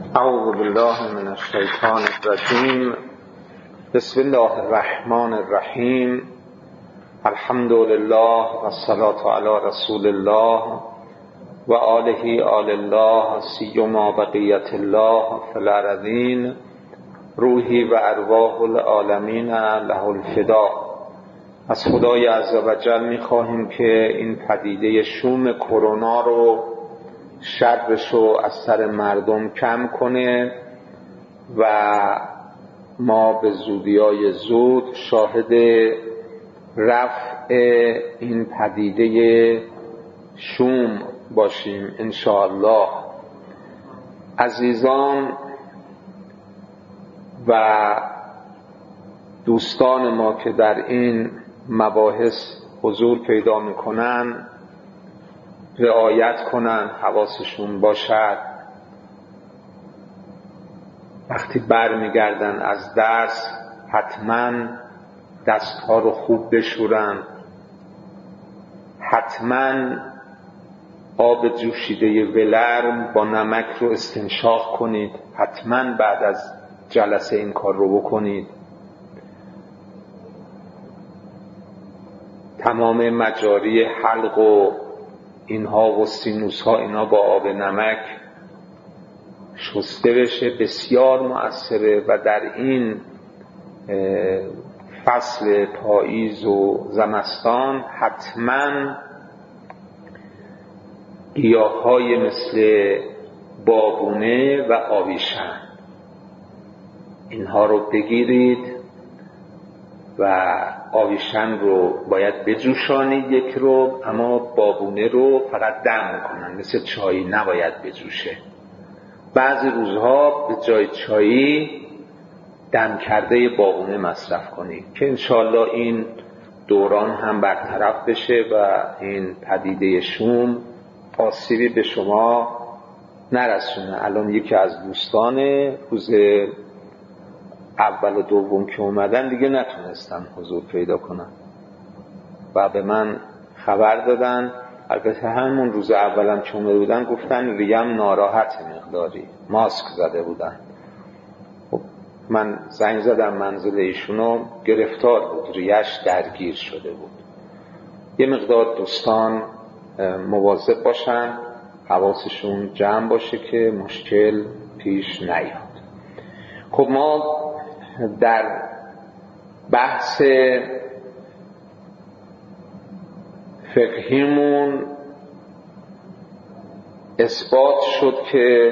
اعوذ بالله من الشیطان الرجیم. بسم الله الرحمن الرحیم. الحمد لله و الصلاة علی رسول الله و آله آل الله سیما بقیت الله فی الارضین. روحی و ارواح العالمین له الفدا. از خدای عزوجل می‌خواهیم که این پدیده شوم کرونا رو، شرش رو از سر مردم کم کنه و ما به زودیای زود شاهد رفع این پدیده شوم باشیم انشاءالله. عزیزان و دوستان ما که در این مباحث حضور پیدا میکنن رعایت کنن، حواسشون باشد. وقتی برمیگردن از درس حتما دستها رو خوب بشورن، حتما آب جوشیده ولرم با نمک رو استنشاق کنید، حتما بعد از جلسه این کار رو بکنید. تمام مجاری حلق و اینها و سینوس ها اینا با آب نمک شسته بشه، بسیار مؤثره. و در این فصل پاییز و زمستان حتما گیاهای مثل بابونه و آویشن اینها رو بگیرید و آویشن رو باید بجوشانید یک رو، اما بابونه رو فقط دم کنن، مثل چایی نباید بجوشه. بعضی روزها به جای چایی دم کرده بابونه مصرف کنید که انشالله این دوران هم برطرف بشه و این پدیده شوم آسیبی به شما نرسونه. الان یکی از دوستان روز اول و دوم که اومدن دیگه نتونستن حضور پیدا کنن و به من خبر دادن. البته همون روز اولم که اومده بودن گفتن ریه‌ام ناراحت مقداری، ماسک زده بودن. خب من زنگ زدم منزل ایشونو، گرفتار بود، ریه‌اش درگیر شده بود. یه مقدار دوستان مواظب باشن، حواسشون جمع باشه که مشکل پیش نیاد. خب ما در بحث فقهیمون اثبات شد که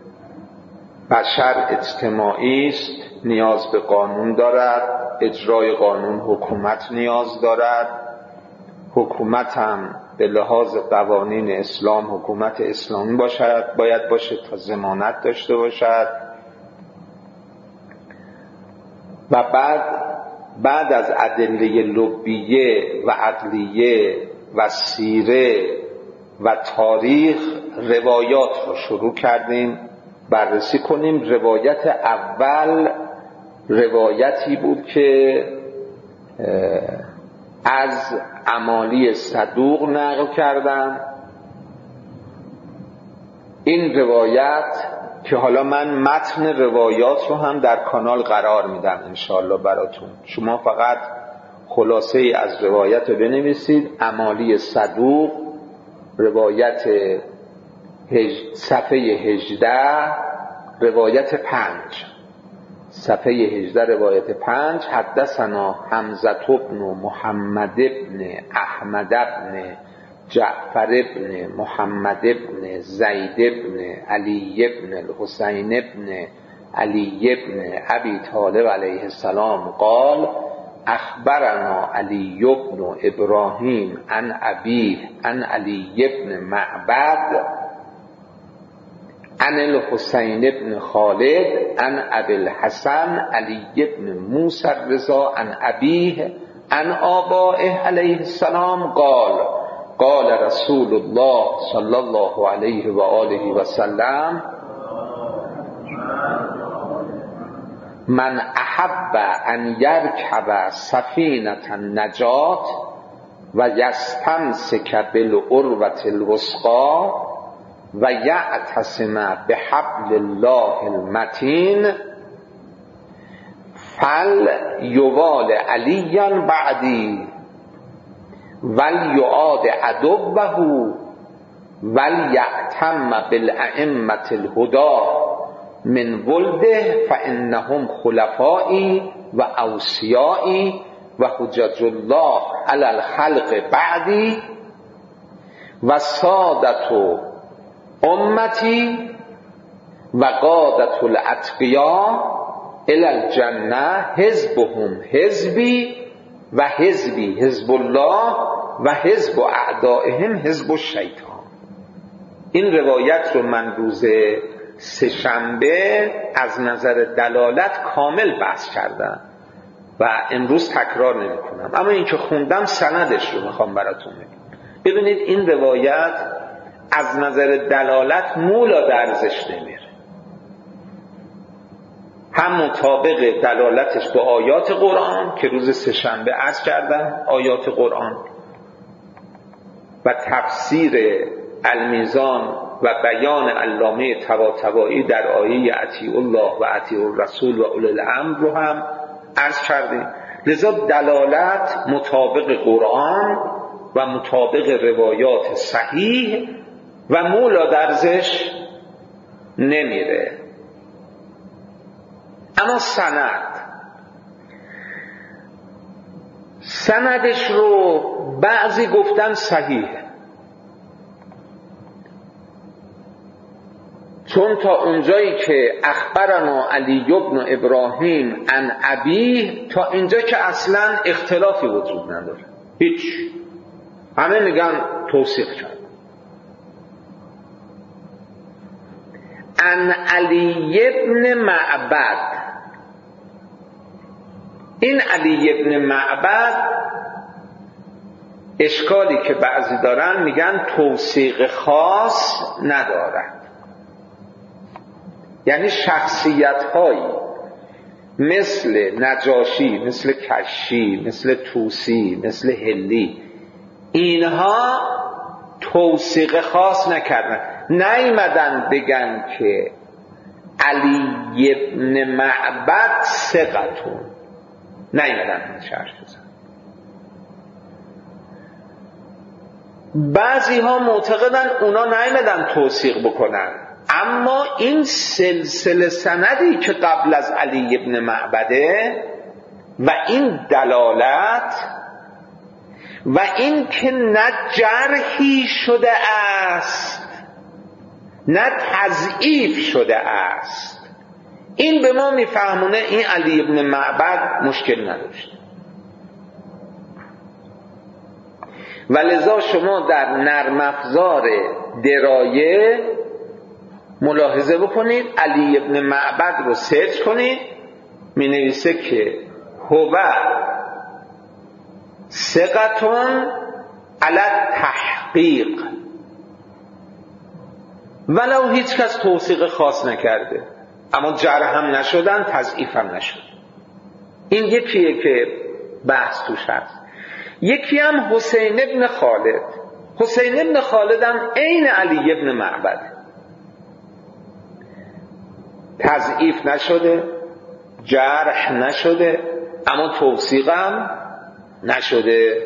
بشر اجتماعی است، نیاز به قانون دارد، اجرای قانون حکومت نیاز دارد. حکومت هم به لحاظ قوانین اسلام حکومت اسلامی باید باشه تا ضمانت داشته باشد. و بعد از ادله لبیه و عقلیه و سیره و تاریخ روایات رو شروع کردیم بررسی کنیم. روایت اول روایتی بود که از عمالی صدوق نقل کردم. این روایت که حالا من متن روایات رو هم در کانال قرار میدم انشاءالله براتون، شما فقط خلاصه ای از روایت رو بنویسید. عمالی صدوق روایت صفحه 18 روایت 5، صفحه 18 روایت 5. حدثنا حمزه بن محمد بن احمد بن جعفر بن محمد بن زید بن علی بن الحسین بن علی بن ابی طالب علیه السلام قال اخبرنا علی بن ابراهیم عن ابیه عن علی بن معبد عن الحسین بن خالد عن ابی الحسن علی بن موسی الرضا عن ابیه عن آبائه علیه السلام قال رسول الله صلی الله علیه و آله و سلم من احب ان یرکب سفینة النجات و یستمسک بالعروة الوثقی و یعتصم بحبل الله المتین فل یوال علیا بعدی ول یعاد عدوه ول یعتم بالائمة الهدى من ولده فانهم خلفائی و اوصیائی و حجج الله علی الخلق بعدی و سادت امتی و قادت الاتقیاء الی الجنه حزبهم حزبی و حزبی حزب الله و حزب اعدائهم حزب الشیطان. این روایت رو من روز سه‌شنبه از نظر دلالت کامل بحث کردم و امروز تکرار نمی کنم، اما این که خوندم سندش رو میخوام براتون بگم. ببینید این روایت از نظر دلالت مولا درزش نمیره، هم مطابق دلالتش به آیات قرآن که روز سه‌شنبه عرض کردم، آیات قرآن و تفسیر المیزان و بیان علامه طباطبایی در آیه اطیعوا الله و اطیعوا الرسول و اولی الامر رو هم عرض کردیم. لذا دلالت مطابق قرآن و مطابق روایات صحیح و مولا درزش نمیره. اما سندش رو بعضی گفتن صحیح، چون تا اونجایی که اخبرنا علی بن ابراهیم عن ابیه تا اینجا که اصلا اختلافی وجود نداره، هیچ، همه میگن توثیق کرد. عن علی بن معبد، این علی بن معبد اشکالی که بعضی دارن میگن توثیق خاص ندارد، یعنی شخصیت هایی مثل نجاشی، مثل کشی، مثل طوسی، مثل هلی، اینها توثیق خاص نکردن، نیامدن بگن که علی بن معبد ثقتون، نیامدن این شرح بزن. بعضی ها معتقدن اونا نیامدن توثیق بکنن، اما این سلسله سندی که قبل از علی بن معبده و این دلالت و این که نه جرحی شده است نه تضعیف شده است، این به ما میفهمونه این علی بن معبد مشکل نداشت. و لذا شما در نرم افزار درایه ملاحظه بکنید، علی بن معبد رو سرچ کنید، می نویسه که هو ثقتون علی تحقیق، ولو هیچ کس توثیق خاص نکرده، اما جرح هم نشدن، تضعیف هم نشد. این یکیه که بحث توش هست. یکی هم حسین بن خالد. حسین بن خالد هم عین علی بن معبد، تضعیف نشده، جرح نشده، اما توثیق هم نشده.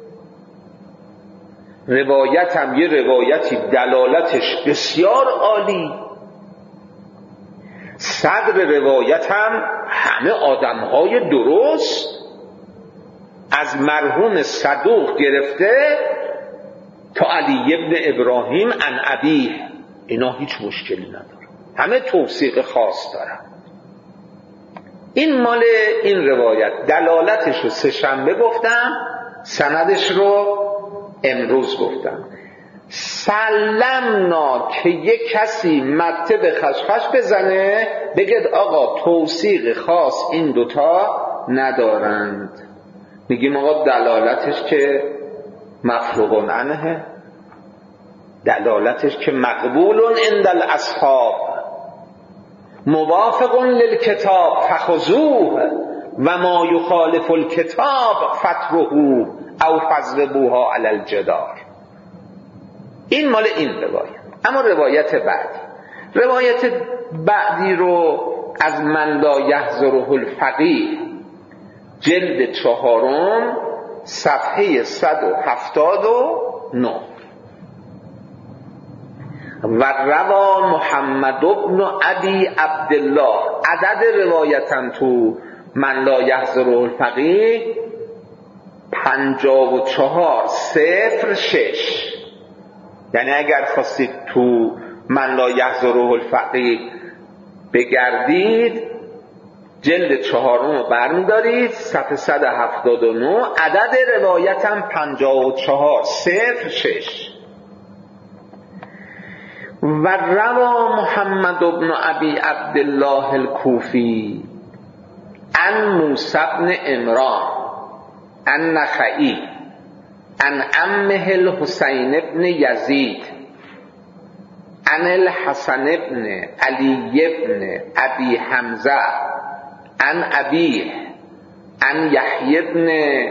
روایت هم یه روایتی دلالتش بسیار عالی، صدر روایت هم همه آدمهای درست، از مرحوم صدوق گرفته تا علی بن ابراهیم عن ابیه، اینا هیچ مشکلی نداره، همه توثیق خاص دارن. این مال این روایت، دلالتش رو سه‌شنبه گفتم، سندش رو امروز گفتم. سلمنا که یک کسی مته به خشخش بزنه بگید آقا توثیق خاص این دوتا ندارند، میگیم آقا دلالتش که مفروغ عنه، دلالتش که مقبول عند الاصحاب، موافق للکتاب فخذوه و ما یخالف الکتاب فترهوه او فضربوها علی الجدار. این مال این روایت. اما روایت بعدی رو از من لا یحضره الفقیه جلد 4 صفحه 179 و روا محمد بن ابی عبدالله، عدد روایتن تو من لا یحضره الفقیه 5406. یعنی اگر خواستید تو من لا یحضره الفقیه بگردید جلد 4 رو برمیدارید صفحه 179 عدد روایتم 5406. و روا محمد بن ابی عبدالله الکوفی عن موسی بن عمران النخعی عن عمه الحسین بن یزید عن الحسن بن علی بن ابی حمزه عن ابیه عن یحیی بن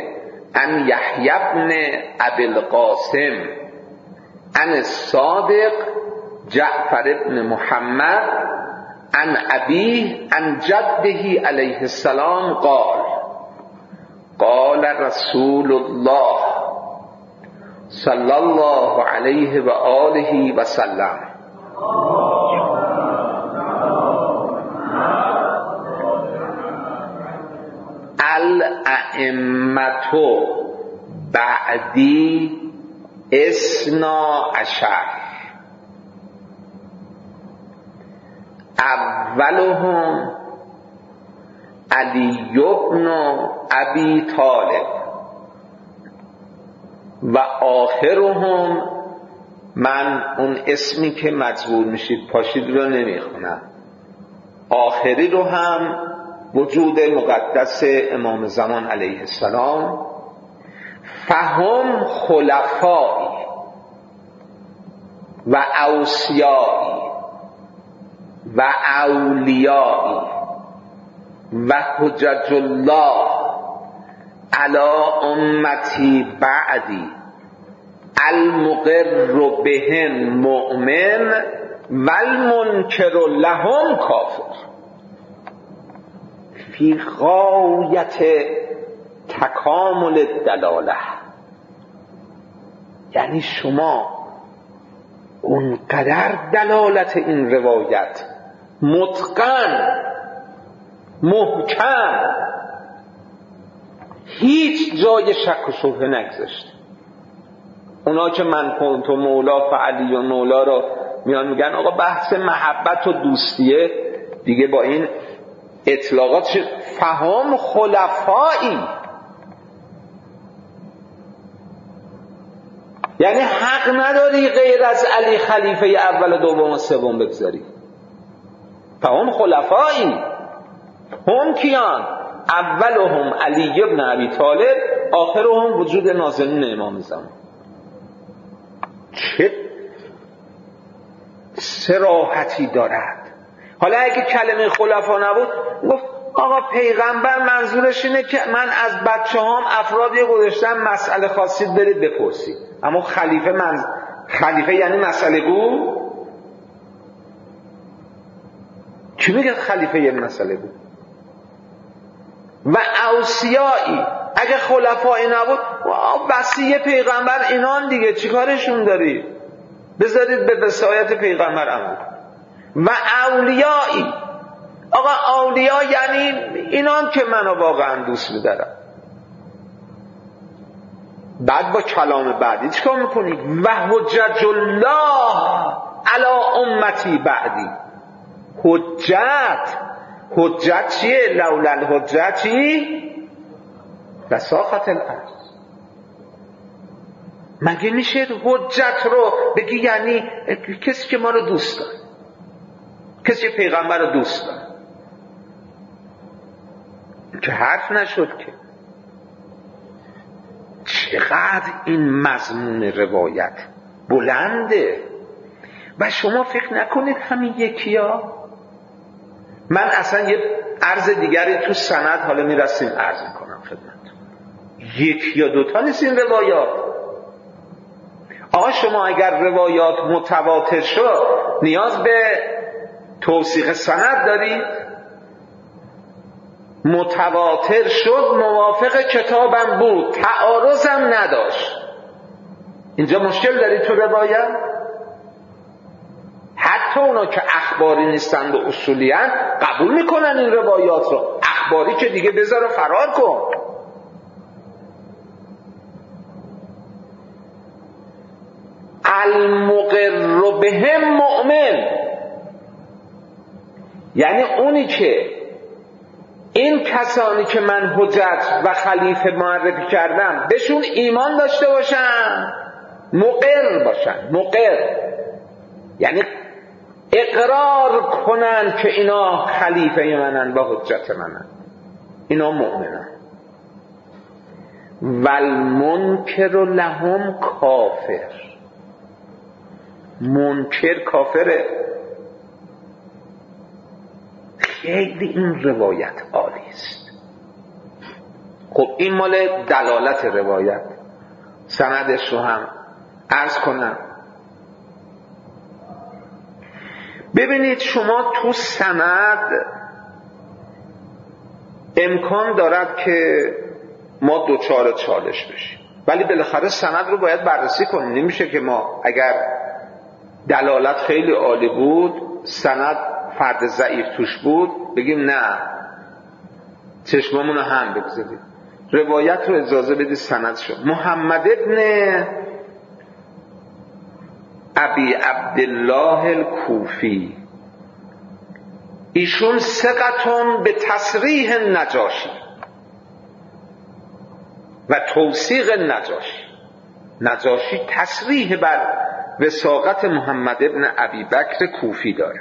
ابی القاسم عن الصادق جعفر بن محمد عن ابیه عن جده علیه السلام قال رسول الله صلی الله علیه و آله و سلم الائمة بعدی 12 اولهم علی بن ابی طالب و آخرهم، من اون اسمی که مجبور میشید پاشید رو نمیخونم، آخری رو هم وجود مقدس امام زمان علیه السلام، فهم خلفایی و اوصیایی و اولیایی و حجج الله علی امتی بعدی المقر بهم مؤمن و المنکر لهم کافر. فی غایت تکامل الدلاله. یعنی شما اونقدر دلالت این روایت متقن محکم هیچ جای شک و شبهه نگذاشته. اونا که من کنت و مولا فعلی و مولا رو میان میگن آقا بحث محبت و دوستیه دیگه، با این اطلاقات فهم خلفایی، یعنی حق نداری غیر از علی خلیفه اول و دوم و سوم بگذاری. فهم خلفایی هم کیان؟ اولهم علی بن ابی طالب آخرهم وجود نازلین امام زمان. چه صراحتی دارد. حالا اگه کلمه خلفا نبود گفت آقا پیغمبر منظورش اینه که من از بچه هام افرادی گذاشتم مسئله خواستید برید بپرسید، اما خلیفه یعنی مسئله گو. چی میگه خلیفه یعنی مسئله گو؟ و اوصیایی، اگه خلفایی نبود وصی پیغمبر اینان دیگه چیکارشون داری؟ بذارید به وصایت پیغمبر عمل. و اولیایی، آقا اولیا یعنی اینان که منو واقعا دوست می‌دارن. بعد با کلام بعدی چیکار میکنی؟ و حجج الله علی امتی بعدی. حجت چیه؟ لولا الحجت چی؟ لساقط الارض. مگه میشه حجت رو بگی یعنی کسی که ما رو دوست داره، کسی که پیغمبر رو دوست داره؟ که حرف نشد که. چقدر این مضمون روایت بلنده. و شما فکر نکنید همین یکیا. من اصلا یه عرض دیگری تو سند حالا میرسیم عرض میکنم خدمت. یک یا دوتا نیست این روایات. آقا شما اگر روایات متواتر شد نیاز به توثیق سند دارید؟ متواتر شد موافق کتابم بود، تعارضم نداشت. اینجا مشکل دارید تو روایت؟ حتی اونا که اخباری نیستند و اصولی هستند قبول میکنن این روایات رو. اخباری که دیگه بذار فرار کن. المقر بهم مؤمن، یعنی اونی که این کسانی که من حجت و خلیفه معرفی کردم بهشون ایمان داشته باشن، مقر باشن. مقر یعنی اقرار کنن که اینا خلیفه منن و حجت منن، اینا مؤمنن. والمنکر لهم کافر، منکر کافره. خیلی این روایت عالی است. خب این مال دلالت روایت. سندش رو هم عرض کنم. ببینید شما تو سند امکان دارد که ما دوچار چالش بشیم، ولی بالاخره سند رو باید بررسی کنیم. نمیشه که ما اگر دلالت خیلی عالی بود، سند فرد ضعیف توش بود، بگیم نه چشمامون رو هم بگذارید. روایت رو اجازه بدید سند شد. محمد ابن ابی عبدالله الکوفی، ایشون ثقتون به تصریح نجاشی و توثیق نجاشی تصریح بر وثاقت محمد ابن ابی بکر کوفی داره.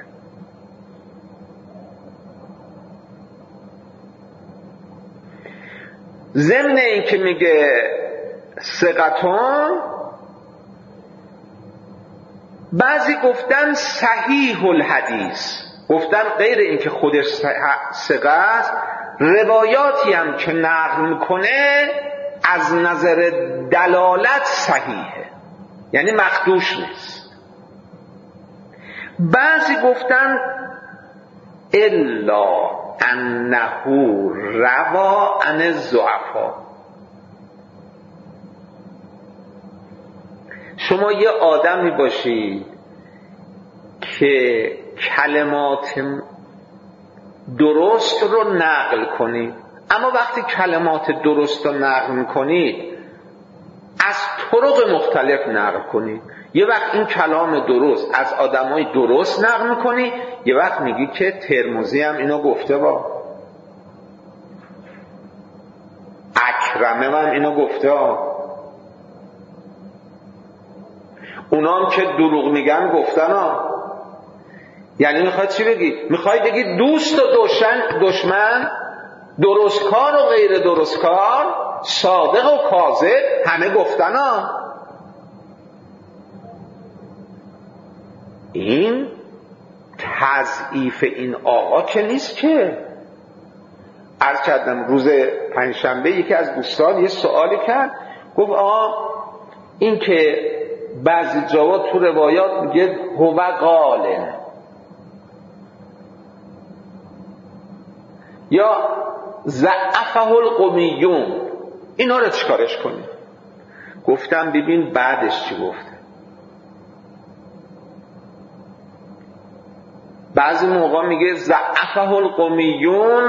ضمن این که میگه ثقتون، بعضی گفتن صحیح الحدیث، گفتن غیر این که خودش ثقه است، روایاتی هم که نقل میکنه از نظر دلالت صحیحه، یعنی مخدوش نیست. بعضی گفتن الا انه روا عن الضعفا. شما یه آدمی باشید که کلمات درست رو نقل کنید، اما وقتی کلمات درست رو نقل میکنید از طرق مختلف نقل کنید. یه وقت این کلام درست از آدمای درست نقل میکنی، یه وقت میگی که ترمذی هم اینو گفته، با اکرمه هم اینو گفته. اونا هم که دروغ میگن گفتن. یعنی میخواد چی بگی؟ میخوای بگی دوست و دشمن، درستکار و غیر درستکار، صادق و کاذب همه گفتن. این تضعیف این آقا که نیست که. عرض کردم روز پنجشنبه یکی از دوستان یه سوالی کرد، گفت این که بعضی جاها تو روایات میگه هو قال یا ضعفه القومیون، اینا رو چیکارش کنیم؟ گفتم ببین بعدش چی گفته. بعضی موقع میگه ضعفه القومیون،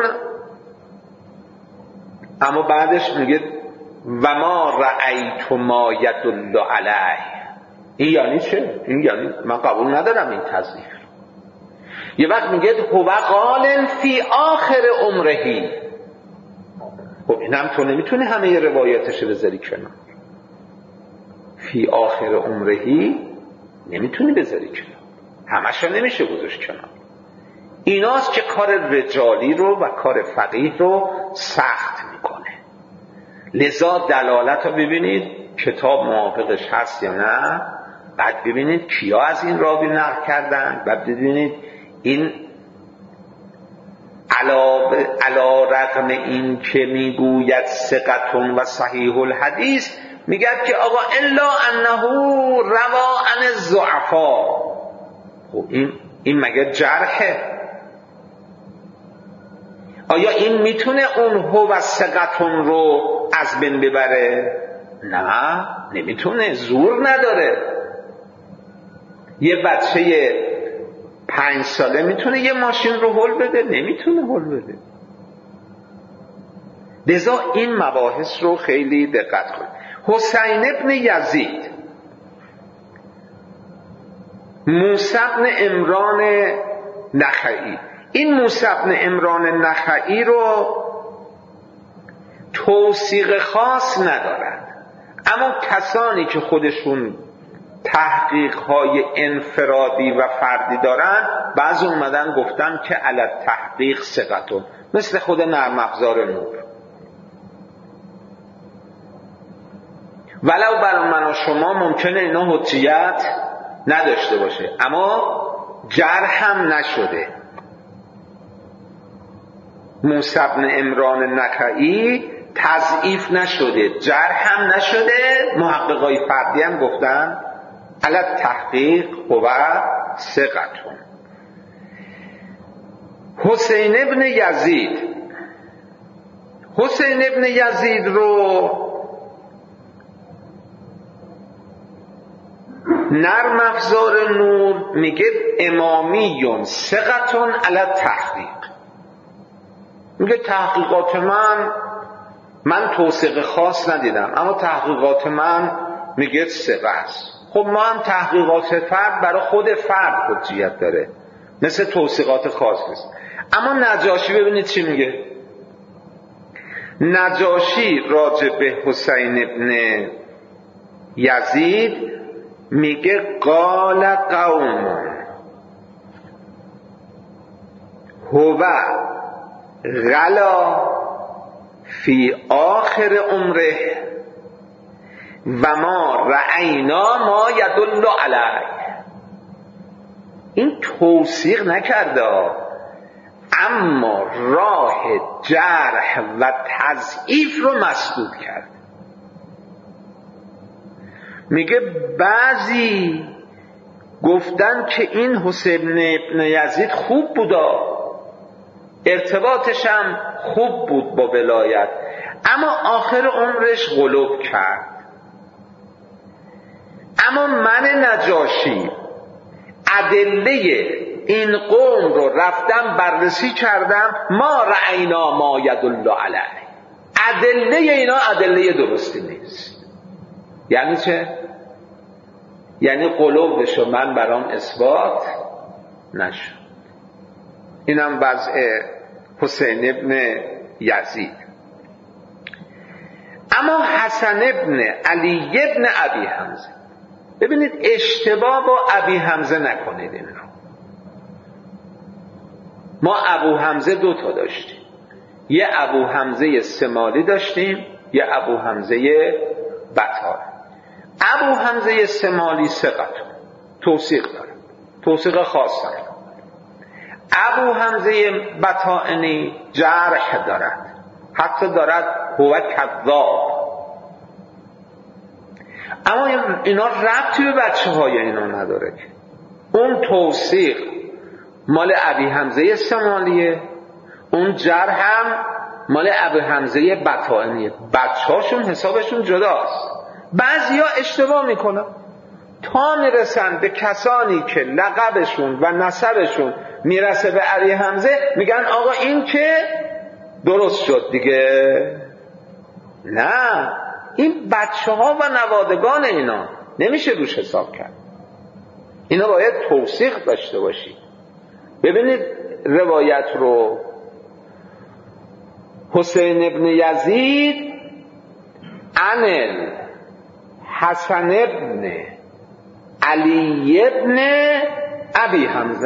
اما بعدش میگه و ما رأیت ما یدل علیه. این یعنی چه؟ این یعنی من قبول ندارم این تضعیف. یه وقت میگه هو قال فی آخر عمرهی. خب اینم تو نمیتونی همه ی روایاتش بذاری کنار. فی آخر عمرهی نمیتونی بذاری کنار، همش نمیشه گذاشت کنار. ایناست که کار رجالی رو و کار فقیه رو سخت میکنه. لذا دلالت رو ببینید کتاب موافقش هست یا نه، بعد ببینید کیا از این راوی نقل کردن، بعد ببینید این علا رغم این که میگوید ثقتون و صحیح الحدیث، میگه که آقا الا انه روا عن الضعفا. خب این مگه جرحه؟ آیا این میتونه اون هو ثقتون رو از بین ببره؟ نه نمیتونه، زور نداره. یه بچه 5 ساله میتونه یه ماشین رو هل بده؟ نمیتونه هل بده. لذا این مباحث رو خیلی دقت کنید. حسین ابن یزید، موسی ابن عمران نخعی، این موسی ابن عمران نخعی رو توثیق خاص ندارد، اما کسانی که خودشون تحقیق‌های انفرادی و فردی دارن بعضی اومدن گفتن که علی تحقیق ثقتون، مثل خود نرم افزار نور. ولو بر من و شما ممکنه اینا حجیت نداشته باشه اما جرح هم نشده. موسی بن عمران نخعی تضعیف نشده، جرح هم نشده، محققای فردی هم گفتن علی تحقیق و ثقتون. حسین ابن یزید، حسین ابن یزید رو نرم افزار نور میگه امامیون ثقتون علی تحقیق. میگه تحقیقات من توثیق خاص ندیدم اما تحقیقات من میگه ثقه است. خب ما هم تحقیقات فرد برای خود فرد حجیت داره، مثل توثیقات خاص نیست. اما نجاشی ببینید چی میگه. نجاشی راجع به حسین ابن یزید میگه قال قوم هو غلا فی آخر عمره و ما رأینا ما یدل علیه. این توثیق نکرده اما راه جرح و تضعیف رو مسدود کرد. میگه بعضی گفتن که این حسین ابن یزید خوب بودا، ارتباطش هم خوب بود با ولایت، اما آخر عمرش غلوب کرد. اما من نجاشی ادله این قوم رو رفتم بررسی کردم، ما رأینا ما یدل علیه، ادله اینا ادله درستی نیست. یعنی چه؟ یعنی قلوبش رو من برام اثبات نشد. اینم وضع حسین ابن یزید. اما حسن ابن علی ابن ابی حمزه، ببینید اشتباه با ابی حمزه نکنید. این رو ما ابو حمزه 2 تا داشتیم، یه ابو حمزه سمالی داشتیم، یه ابو حمزه بطار. ابو حمزه سمالی ثقت، توثیق داره، توثیق خاص داره. ابو حمزه بطائنی جرح دارد، حتی دارد هو کذاب. اما اینا ربطی به بچه های اینا نداره که اون توثیق مال ابی حمزه سمالیه، اون جرح هم مال ابو حمزه بطائنیه. بچه هاشون حسابشون جداست. بعضی ها اشتباه میکنن تا میرسن به کسانی که لقبشون و نسبشون میرسه به علی حمزه میگن آقا این که درست شد دیگه. نه، این بچه ها و نوادگان اینا نمیشه روش حساب کرد. اینا باید توثیق داشته باشی. ببینید روایت رو، حسین ابن یزید عن حسن ابن علی ابن ابی حمزه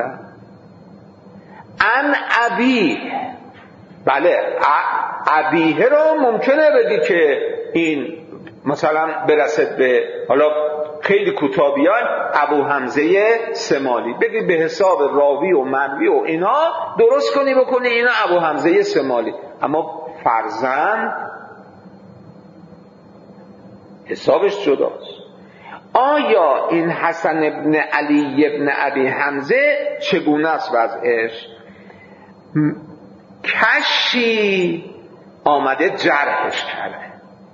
عن ابی. بله، ابیه رو ممکنه بگی که این مثلا برسد به، حالا خیلی کوتابیان، ابو حمزه سمالی، بگی به حساب راوی و منوی و اینا درست کنی بکنی اینا ابو حمزه سمالی. اما فرزند حسابش جداست. آیا این حسن ابن علی ابن ابی حمزه چگونه است وضعش؟ کشی آمده جرحش کرده،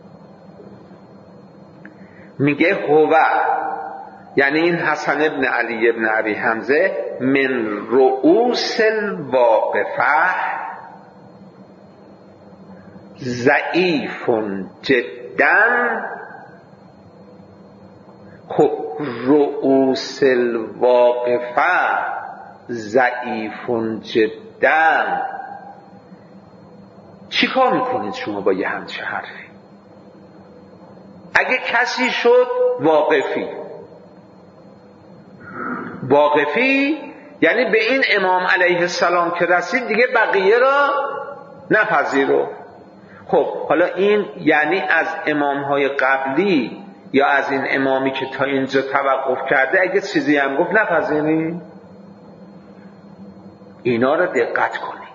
میگه هو، یعنی این حسن ابن علی ابن ابی حمزه من رؤوس الواقفه ضعیف جدا. خب رؤوس الواقفه ضعیف جدا، چی کار میکنید شما با یه همچه حرفی؟ اگه کسی شد واقفی یعنی به این امام علیه السلام که رسید دیگه بقیه را نپذیرو. خب حالا این یعنی از امامهای قبلی یا از این امامی که تا اینجا توقف کرده اگه چیزی هم گفت نپذیرید؟ اینا را دقت کنید.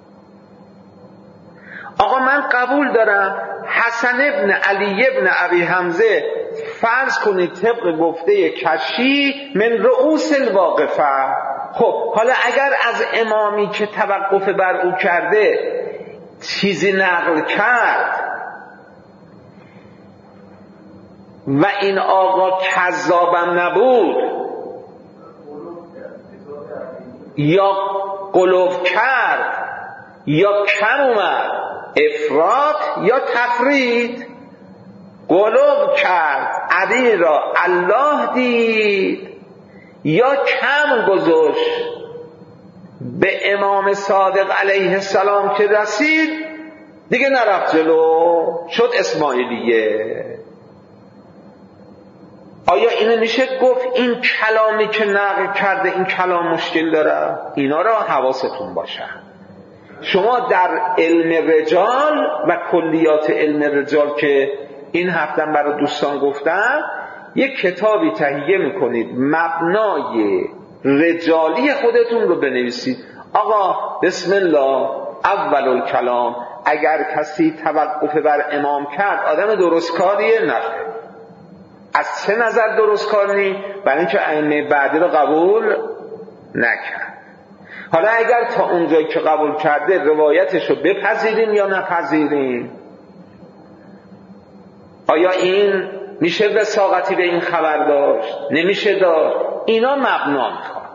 آقا من قبول دارم حسن ابن علی ابن ابی حمزه فرض کنید طبق گفته کشی من رؤوس الواقفه. خب حالا اگر از امامی که توقف بر او کرده چیزی نقل کرد و این آقا کذابم نبود یا قلوف کرد یا کم اومد، افراط یا تفرید، قلوب کرد علی را الله دید یا کم گذاشت به امام صادق علیه السلام که رسید دیگه نرفت جلو، شد اسماعیلیه. آیا اینو میشه گفت این کلامی که نقل کرده این کلام مشکل داره؟ اینا را حواستون باشه. شما در علم رجال و کلیات علم رجال که این هفته برای دوستان گفتم یک کتابی تهیه میکنید، مبنای رجالی خودتون رو بنویسید. آقا بسم الله اول الکلام، اگر کسی توقف بر امام کرد آدم درستکاریه؟ نه. از چه نظر درستکاری؟ برای اینکه ائمه بعدی رو قبول نکرد. حالا اگر تا اونجایی که قبول کرده روایتش رو بپذیریم یا نپذیریم؟ آیا این میشه وثاقتی به این خبر داشت؟ نمیشه داشت؟ اینا مبنا میخواد.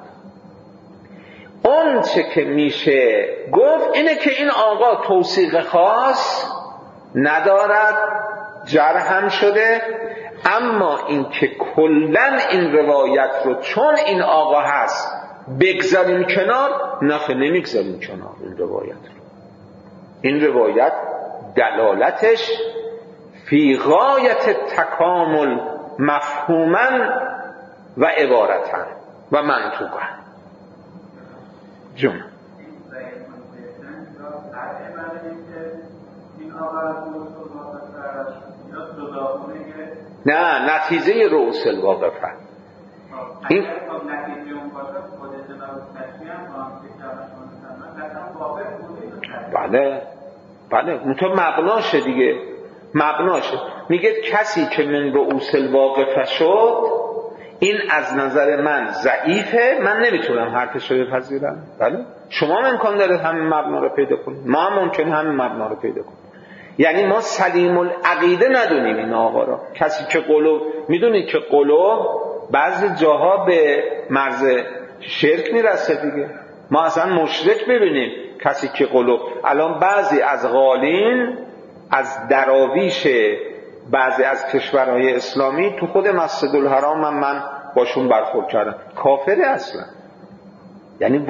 اون چه که میشه گفت اینه که این آقا توثیق خاص ندارد، جرح هم شده، اما این که کلن این روایت رو چون این آقا هست بگذاریم کنار، نه نمیگذاریم کنار این روایت رو. این روایت دلالتش فی غایت تکامل مفهوما و عبارتا و منطوقا. جون نه، نتیجه رؤوس الواقفه این بله منطور مبناشه دیگه، مبناشه. میگه کسی که من رؤوس الواقفه شد این از نظر من ضعیفه، من نمیتونم حرفش رو بپذیرم. بله شما امکان داره همین مبنا رو پیدا کنید، ما هم ممکنه همین مبنا رو پیدا کنیم. یعنی ما سلیم العقیده ندونیم این آقا را. کسی که قلوب، میدونید که قلوب بعضی جاها به مرز شرک میرسه دیگه. ما اصلا مشرک ببینیم کسی که قلوب، الان بعضی از غالین از دراویش بعضی از کشورهای اسلامی تو خود مسجد الحرام من باشون برخورد کردم، کافره اصلا. یعنی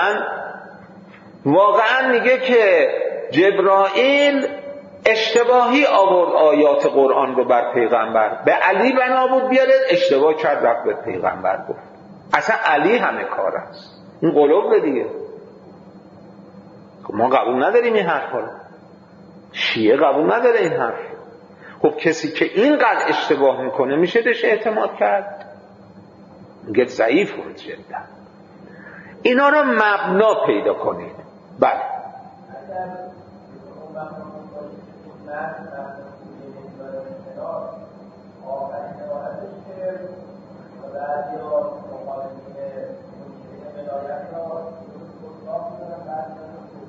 واقعا میگه که جبرائیل اشتباهی آورد آیات قرآن رو بر پیغمبر، به علی بنا بود بیاره، اشتباه کرد رفت به پیغمبر گفت. اصلا علی همه کار است. این قلوب دیگه. ما قبول نداریم این حرفا رو، شیعه قبول نداره این حرف. خب کسی که اینقدر اشتباه میکنه میشه بهش اعتماد کرد؟ میگه ضعیف بود جدا. اینا رو مبنا پیدا کنید. بله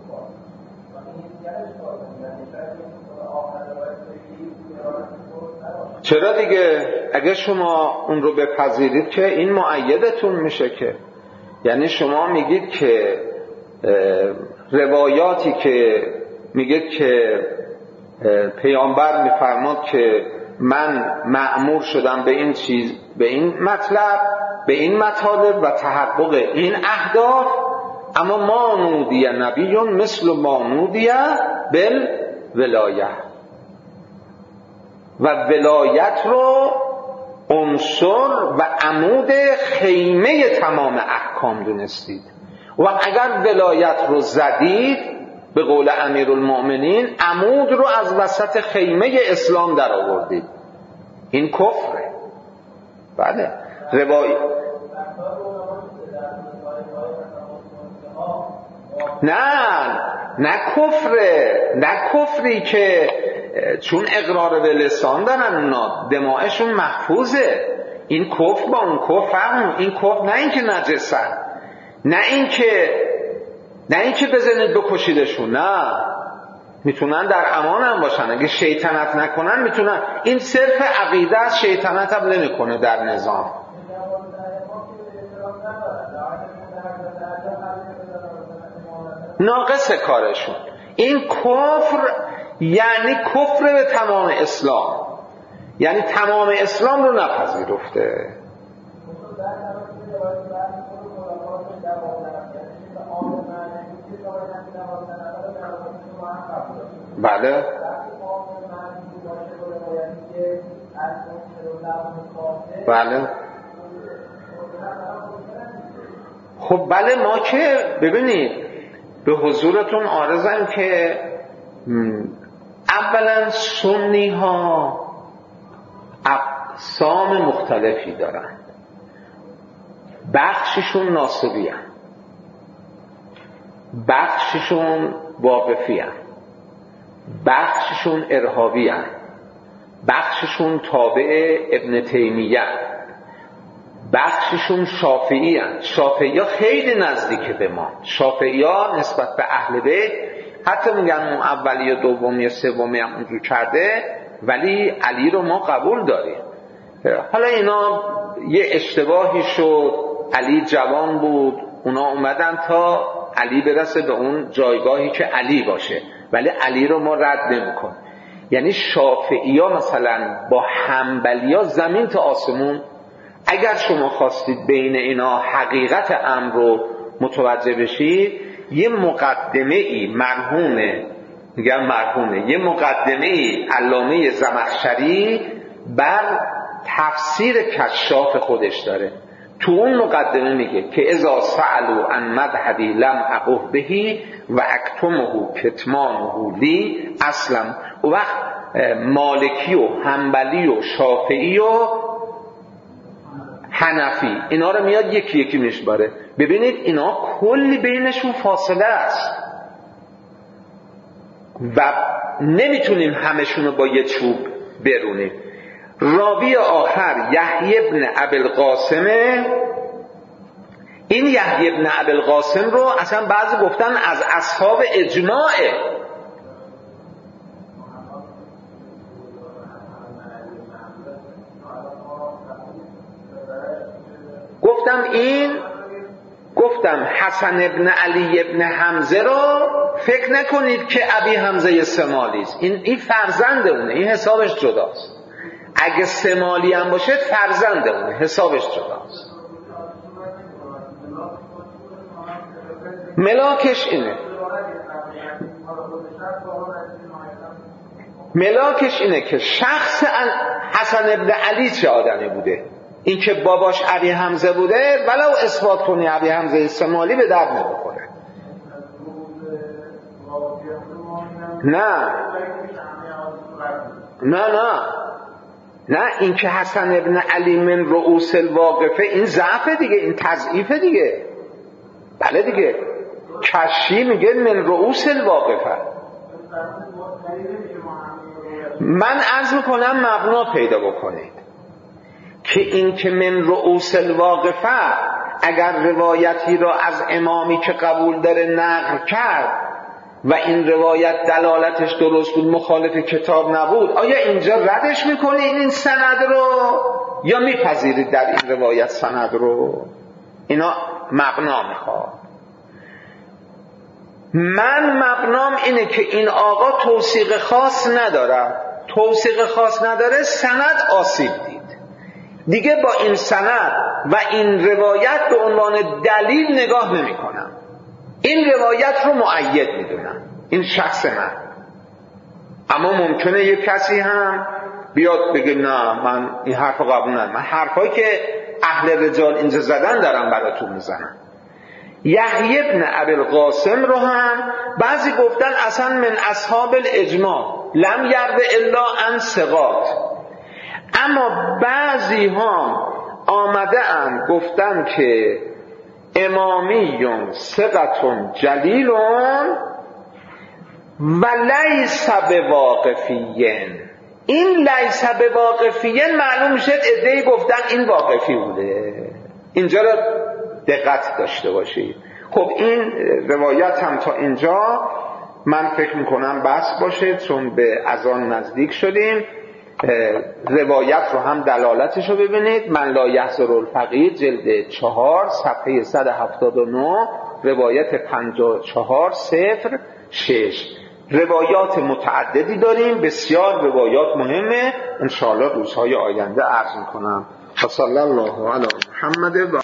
چرا دیگه؟ اگه شما اون رو بپذیرید که این مؤیدتون میشه، که یعنی شما میگید که روایاتی که میگید که پیامبر میفرماد که من مأمور شدم به این چیز، به این مطلب، به این مطالب و تحقق این اهداف، اما ما نودی نبی مثل ما نودی بالولایه، و ولایت رو عنصر و عمود خیمه تمام احکام دونستید، و اگر ولایت رو زدید به قول امیرالمؤمنین عمود رو از وسط خیمه اسلام در آوردید. این کفره. بله نه کفره، نه کفری که چون اقرار به لسان دارن اونا دماغشون محفوظه. این کفر با اون کفر فرق. این کفر نه اینکه نجسن، نه اینکه بزنید بکشیدشون، نه، میتونن در امان هم باشن اگه شیطنت نکنن، میتونن. این صرف عقیده است، شیطنت هم نمیکنه در نظام. ناقص کارشون. این کفر یعنی کفر به تمام اسلام، یعنی تمام اسلام رو نپذیرفته. بله بله. خب بله، ما که ببینید به حضورتون عارضم که اولا سنی ها اقسام مختلفی دارن، بخششون ناصبی هن، بخششون واقفی هن، بخششون ارهابی هن، بخششون تابع ابن تیمیه، بخششون شافعی هن. شافعی ها خیلی نزدیک به ما. شافعی ها نسبت به اهل بیت حتی میگن اون اولی و دومی و سومی هم اونجور کرده، ولی علی رو ما قبول داریم. حالا اینا یه اشتباهی شد، علی جوان بود، اونا اومدن تا علی برسه به اون جایگاهی که علی باشه، ولی علی رو ما رد نمی‌کنیم. یعنی شافعی ها مثلا با حنبلی ها زمین تا آسمون. اگر شما خواستید بین اینا حقیقت امر رو متوجه بشید، یه مقدمه ای یه مقدمه ای علامه زمخشری بر تفسیر کشاف خودش داره. تو اون مقدمه میگه که اذا سألوا عن مذهبی لم اقه بهی و اکتمه کتمانه لی اصلا. و وقت مالکی و حنبلی و شافعی و حنفی اینا رو میاد یکی یکی میشماره. ببینید اینا کلی بینشون فاصله است و نمیتونیم همشون رو با یه چوب برونیم. راوی آخر یحیی ابن ابوالقاسمه. این یحیی ابن ابوالقاسم رو اصلا بعضی گفتن از اصحاب اجماعه. گفتم حسن ابن علی ابن حمزه رو فکر نکنید که ابی حمزه سمالی است. این فرزند اونه، این حسابش جداست. اگه سمالی هم باشه فرزند اونه، حسابش جداست. ملاکش اینه که شخص حسن ابن علی چه آدمی بوده. این که باباش ابی حمزه بوده ولو اثبات کنی ابی حمزه سمالی به درد نمیخوره. نه این که حسن ابن علی من رؤوس الواقفه، این ضعف دیگه، این تضعیف دیگه. بله دیگه، کشی میگه من رؤوس الواقفه. من عرض میکنم مبنا پیدا بکنید که این که من رؤوس الواقفه اگر روایتی را از امامی که قبول داره نقل کرد و این روایت دلالتش درست بود، مخالف کتاب نبود، آیا اینجا ردش میکنی این سند رو یا میپذیرید در این روایت سند رو؟ اینا مبنا میخواد. من مبنام اینه که این آقا توثیق خاص نداره، توثیق خاص نداره، سند آسیب دید، دیگه با این سند و این روایت به عنوان دلیل نگاه نمی کنم، این روایت رو مؤید میدونم، این شخص من. اما ممکنه یک کسی هم بیاد بگه نه من این حرف رو قبول ندارم، من حرفایی که اهل رجال اینجا زدن دارم براتون میزنم. یحیی بن ابی القاسم رو هم بعضی گفتن اصلا من اصحاب الاجماع، لم یرد الا عن ثقات، اما بعضی ها آمده اند گفتن که امامیون ثقتون جلیلون و لیس بواقفیین. این لیس بواقفیین معلوم میشه عده‌ای گفتن این واقفی بوده، اینجا رو دقت داشته باشید. خب این روایت هم تا اینجا من فکر میکنم بس باشه، چون به اذان نزدیک شدیم. روایت رو هم دلالتش رو ببینید، من لا یحضر الفقیه جلد 4 صفحه 179 روایت 5406. روایات متعددی داریم، بسیار روایات مهمه، انشاءالله روزهای آینده عرض میکنم. صلی الله علی محمد.